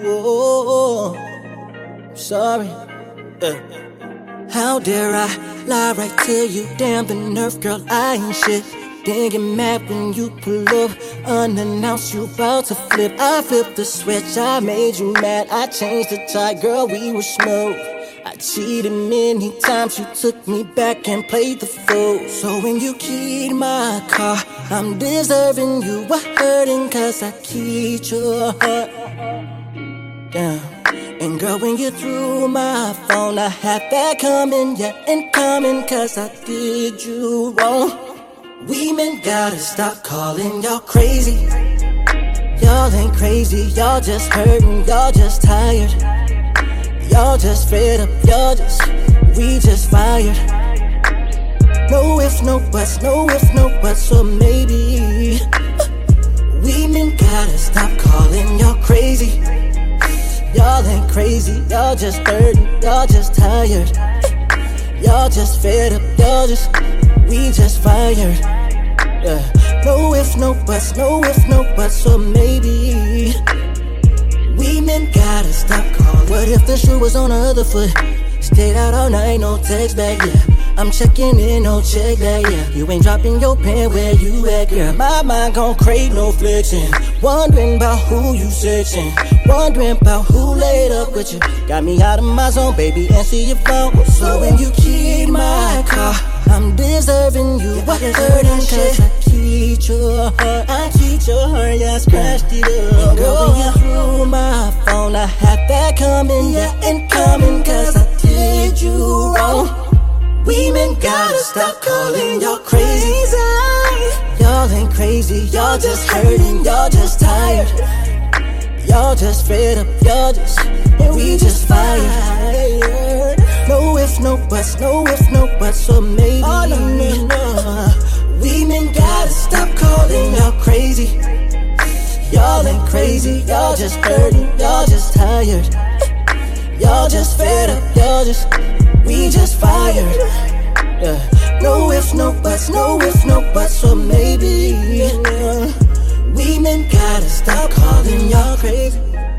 Whoa, sorry. How dare I lie right to you? Damn the nerve, girl, I ain't shit. Then get mad when you pull up unannounced, you bout to flip. I flipped the switch, I made you mad. I changed the tide, girl, we were smooth. I cheated many times, you took me back and played the fool. So when you keyed my car, I'm deserving you a hurting, cause I keyed your heart. Damn. And girl, when you threw my phone, I had that coming, yeah, incoming, cause I did you wrong. We men gotta stop calling y'all crazy. Y'all ain't crazy, y'all just hurting, y'all just tired. Y'all just fed up, we just fired. No ifs, no buts, no ifs, no buts, so maybe we men gotta stop calling y'all crazy. Y'all ain't crazy, y'all just hurting, y'all just tired. Y'all just fed up, we just fired. No ifs, no buts, no ifs, no buts, so maybe we men gotta stop calling. What if the shoe was on the other foot? Stayed out all night, no text back, yeah. I'm checking in, no check back, yeah. You ain't dropping your pen, where you at, girl? My mind gon' crave no flexing. Wondering about who you searching. Wondering about who laid up with you. Got me out of my zone, baby, answer your phone. So when you keyed my car, I'm deserving you a hurting, cause I keyed your heart. I keyed your heart, yeah, I scratched it up. And girl, when you threw my phone, I had that coming, yeah, incoming, cause I did you wrong. We men gotta stop calling y'all crazy. Y'all ain't crazy, y'all just hurting, y'all just tired. Y'all just fed up, and we just fired. No ifs, no buts, no ifs, no buts, so maybe we men gotta stop calling y'all crazy. Y'all ain't crazy, y'all just hurting, y'all just tired. Y'all just fed up, we just fired. No ifs, no buts, no ifs, no buts, so maybe we men gotta stop calling y'all crazy.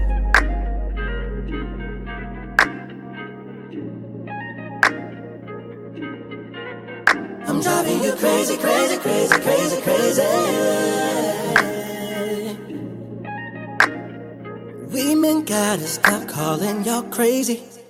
I'm driving you crazy, crazy, crazy, crazy, crazy. We men gotta stop calling y'all crazy.